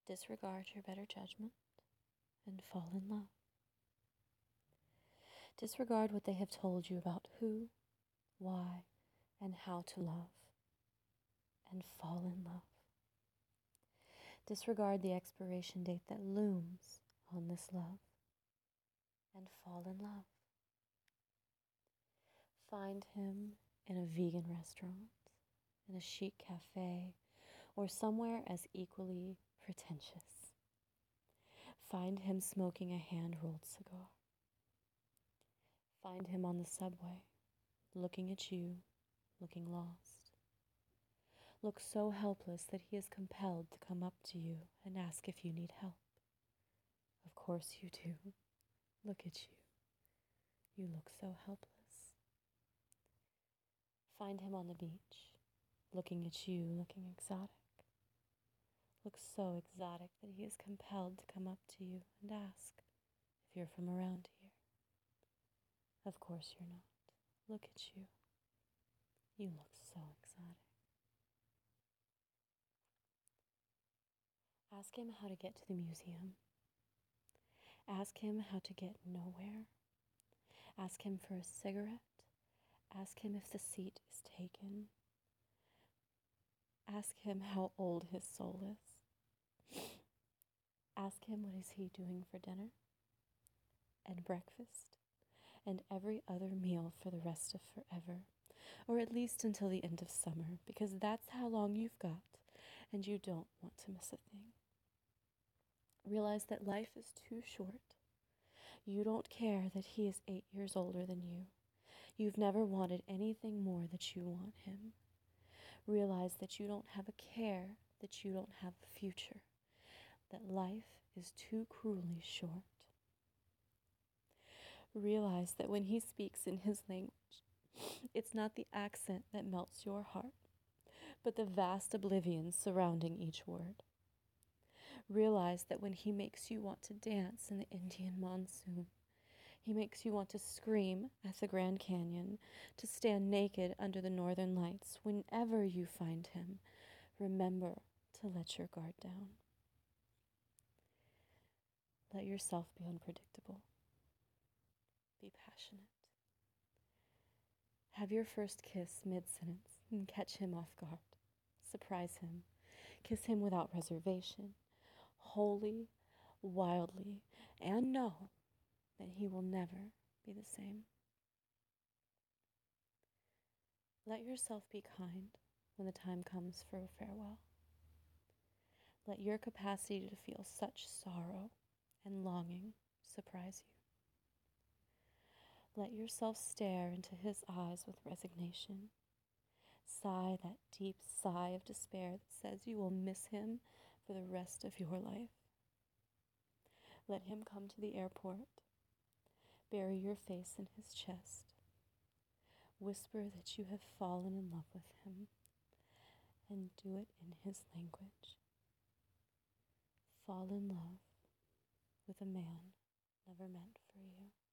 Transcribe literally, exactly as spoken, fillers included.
Disregard your better judgment and fall in love. Disregard what they have told you about who, why, and how to love, and fall in love. Disregard the expiration date that looms on this love, and fall in love. Find him in a vegan restaurant, in a chic cafe, or somewhere as equally pretentious. Find him smoking a hand-rolled cigar. Find him on the subway, looking at you, looking lost. Look so helpless that he is compelled to come up to you and ask if you need help. Of course you do. Look at you. You look so helpless. Find him on the beach, looking at you, looking exotic. Look so exotic that he is compelled to come up to you and ask if you're from around here. Of course you're not. Look at you. You look so exotic. Ask him how to get to the museum. Ask him how to get nowhere. Ask him for a cigarette. Ask him if the seat is taken. Ask him how old his soul is. Ask him what is he doing for dinner and breakfast and every other meal for the rest of forever, or at least until the end of summer, because that's how long you've got and you don't want to miss a thing. Realize that life is too short. You don't care that he is eight years older than you. You've never wanted anything more that you want him. Realize that you don't have a care, that you don't have a future, that life is too cruelly short. Realize that when he speaks in his language, it's not the accent that melts your heart, but the vast oblivion surrounding each word. Realize that when he makes you want to dance in the Indian monsoon, he makes you want to scream at the Grand Canyon, to stand naked under the northern lights. Whenever you find him, remember to let your guard down. Let yourself be unpredictable. Be passionate. Have your first kiss mid-sentence and catch him off guard. Surprise him. Kiss him without reservation, wholly, wildly, and know that he will never be the same. Let yourself be kind when the time comes for a farewell. Let your capacity to feel such sorrow and longing surprise you. Let yourself stare into his eyes with resignation. Sigh that deep sigh of despair that says you will miss him for the rest of your life. Let him come to the airport. Bury your face in his chest. Whisper that you have fallen in love with him, and do it in his language. Fall in love with a man never meant for you.